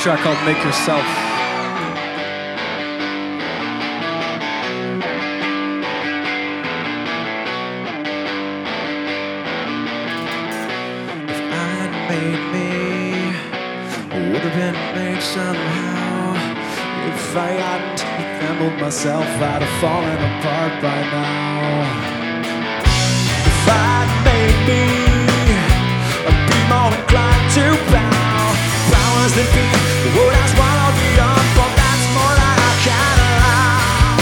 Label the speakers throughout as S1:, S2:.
S1: track called Make Yourself.
S2: If I had made me, I would have been made somehow. If I hadn't assembled myself, I'd have fallen apart by now. If I had made me, I'd be more inclined to bow. Powers that be would have swallowed me up, but that's more than I can allow.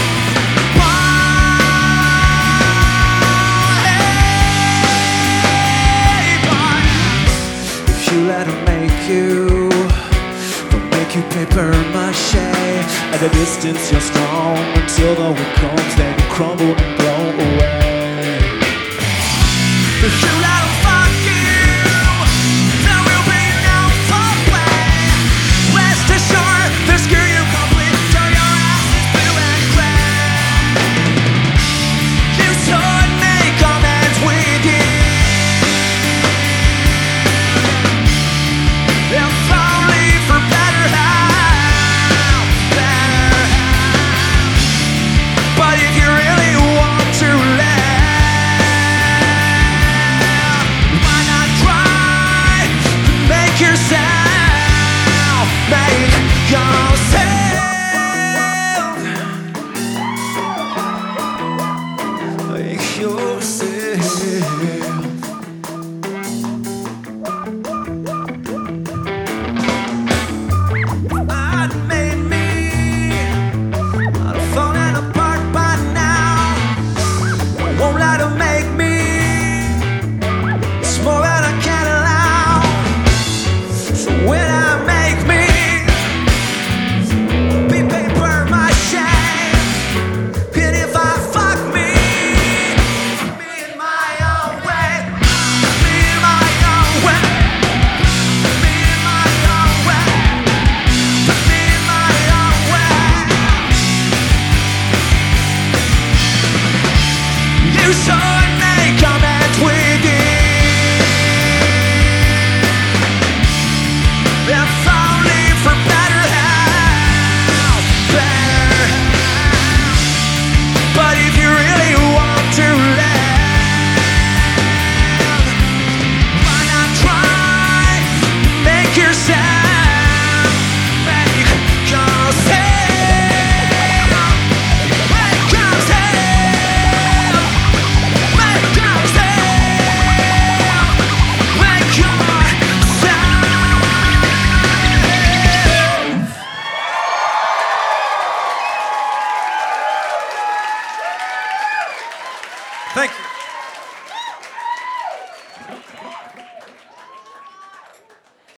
S2: Hey, boy, if you let her make you, they'll make you paper mache. At a distance you're strong, until the wind comes, then you crumble and blow away. If you let them fuck you, there will be no foreplay. Rest assured, they'll screw you complete till your ass is blue and gray. You should make amends with you. If only for better health, better health. But if you really want to live, why not try to make yourself, make yourself, make yourself. I'd made me, I'd have fallen apart by now. I won't let her make me. It's more than I can allow. So when I make me, be paper mache. And if I fuck me in my own way, me in my own way, me in my own way, me in my own way. You should make amends with it. If only for better health, better health. But if you really want to live, why not try? Make yourself, make yourself, make yourself, make yourself, make yourself.
S1: Thank you.